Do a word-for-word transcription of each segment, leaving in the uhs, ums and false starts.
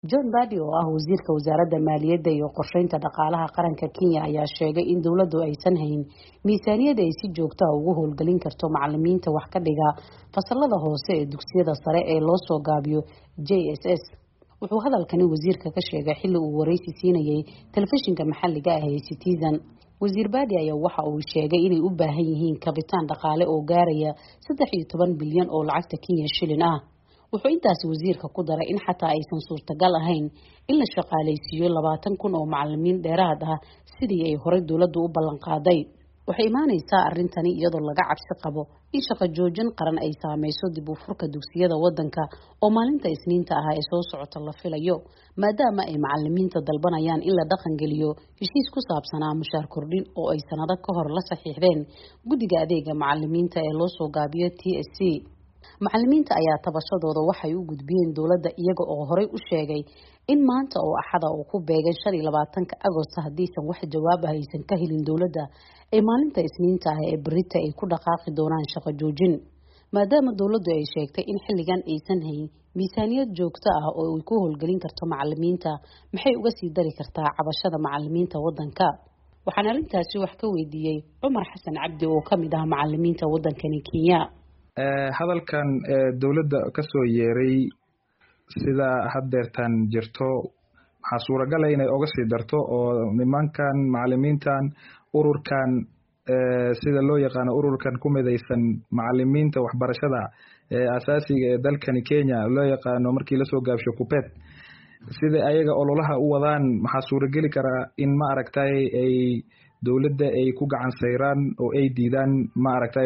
John Mbadi oo ah wasiirka wasaaradda maaliyadda iyo qorsheynta dhaqaalaha qaranka Kenya ayaa sheegay in dawladdu aysan hayn miisaaniyad ay si joogto ah ugu howlgelin karto macallimiinta wax ka dhiga fasalada hoose ee dugsiyada sare ee loo soo gaabiyo J S S. Wuxuu hadalkani wasiirka ka sheegay xilli uu wareysi siinayay telefishinka maxalliga ah ee Citizen. Wasiir Mbadi ayaa waxa uu sheegay inay u baahan yihiin kabitaan dhaqaale oo gaaraya saddex iyo toban bilyan oo lacagta Kenya shilin ah. wuxuu intaas wasiirka ku daray in xataa aysan suurtagal ahayn in la shaqaaleysiiyo labaatan kun oo macallimiin dheeraad ah sidii ay horey dawladdu u ballan qaaday. waxay imaanaysaa arrintani iyadoo laga cabsi qabo in shaqo joojin qaran ay saameyso dib u furka dugsiyada waddanka oo maalinta Isniinta ah ee soo socota la filayo maadaama ay macallimiinta dalbanayaan in la dhaqan geliyo heshiis ku saabsanaa mushaar kordhin oo ay sanado ka hor la saxiixdeen guddiga adeega macallimiinta ee loo soo gaabiyo T S C. macallimiinta ayaa tabashadooda waxay u gudbiyeen dawladda iyaga oo horey u sheegay in maanta oo axada uu ku beegay shan iyo labaatanka Agoosto hadiisan wax jawaab ah aysan ka helin dawladda ay maalinta Isniinta ah ee berrito ay ku dhaqaaqi doonaan shaqo joojin maadaama dawladdu ay sheegtay in xilligan aysan hayn miisaaniyad joogto ah oo ay ku howlgelin karto macallimiinta. maxay uga sii dari kartaa cabashada macallimiinta waddanka? waxaan arrintaasi wax ka weydiiyey Cumar Xasan Cabdi oo ka mid ah macallimiinta waddankani Kenya. hadalkan dawladda ka soo yeeray sida haddeertan jirto waxaa suuragal ah inay uga sii darto oo nimankan macallimiintan ururkan sida loo yaqaano ururkan ku midaysan macallimiinta waxbarashada ee asaasiga ee dalkani Kenya loo yaqaano markii la soo gaabsho KUPPET sida ayaga ololaha u wadaan maxaa suurageli karaa in ma aragtay ay dawladda ay ku gacan sayraan oo ay diidaan ma aragtay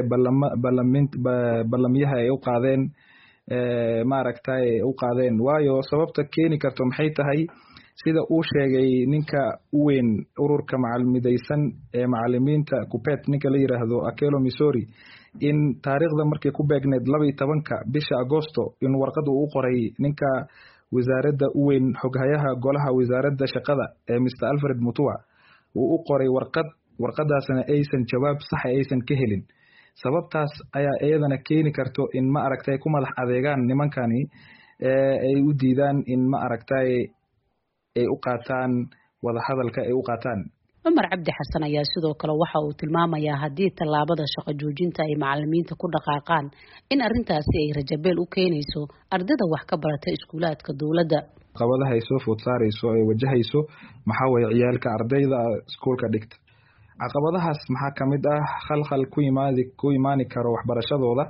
ballamyaha ay u qaadeen ma aragtay u qaadeen waayo sababta keeni karto maxay tahay sida uu sheegay ninka u weyn ururka macallimidaysan ee macallimiinta KUPPET ninka la yiraahdo Akelo Misori in taariikhda markii ku beegneed laba iyo tobanka bisha Agoosto in warqad uu u qoray ninka wasaaradda u weyn xoghayaha golaha wasaaradda shaqada ee Mister Alfred Mutua uu u qoray warqad warqadaasna aysan jawaab sax aysan ka helin. sababtaas ayaa iyadana keeni karto in ma aragtay ku madax adeegaan nimankani ee ay u diidaan in ma aragtay ay u qaataan wada hadalka ay u qaataan. Cumar Cabdi Xasan ayaa sidoo kale waxa uu tilmaamayaa haddii tallaabada shaqo joojinta ay macallimiinta ku dhaqaaqaan in arrintaasi ay rajabeel u keenayso ardayda wax ka barata iskuulaadka dawladda. caqabadaha ay soo food saarayso ay wajahayso maxaa weeye ciyaalka ardayda iskuulka dhigta. caqabadahaas maxaa ka mid ah khalkhal ku yimaadi ku imaani karo waxbarashadooda.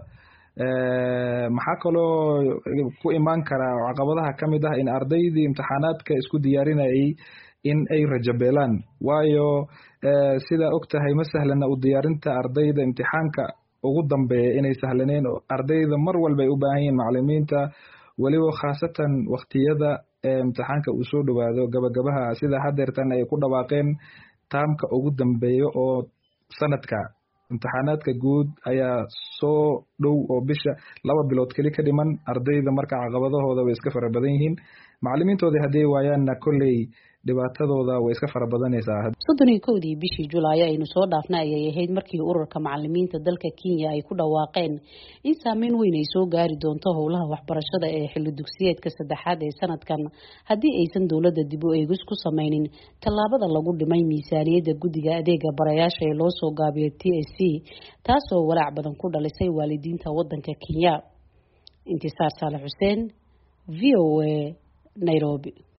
maxaa kaloo ku imaan kara caqabadaha ka mid ah in ardaydii imtixaanaadka isku diyaarinayay in ay rajabeelaan waayo sida og tahay ma sahlana u diyaarinta ardayda imtixaanka ugu dambeeya inay sahlaneen ardayda mar walba ay u baahan yihiin macallimiinta waliba khaasatan waqtiyada imtixaanka uu soo dhawaado gabagabaha sida haddeertan ay ku dhawaaqeen taamka ugu dambeeyo oo sanadka imtixaanaadka guud ayaa soo dhow oo bisha laba bilood kali ka dhiman ardayda marka caqabadahooda way iska fara badan yihiin macallimiintooda haddii waayaanna kolley dhibaatadooda way iska fara badanaysaa. soddon iyo kowdii bishii Julaay aynu soo dhaafnay ayay ahayd markii ururka macallimiinta dalka Kenya ay ku dhawaaqeen in saameyn weyn ay soo gaari doonto howlaha waxbarashada ee xilli dugsiyeedka saddexaad ee sanadkan haddii aysan dawladda dib u eegis ku sameynin tallaabada lagu dhimay miisaaniyadda guddiga adeega barayaasha ee loo soo gaabiyo T S C taasoo walaac badan ku dhalisay waalidiinta waddanka Kenya. Intisaar Saalax Xuseen, V O A, Nairobi.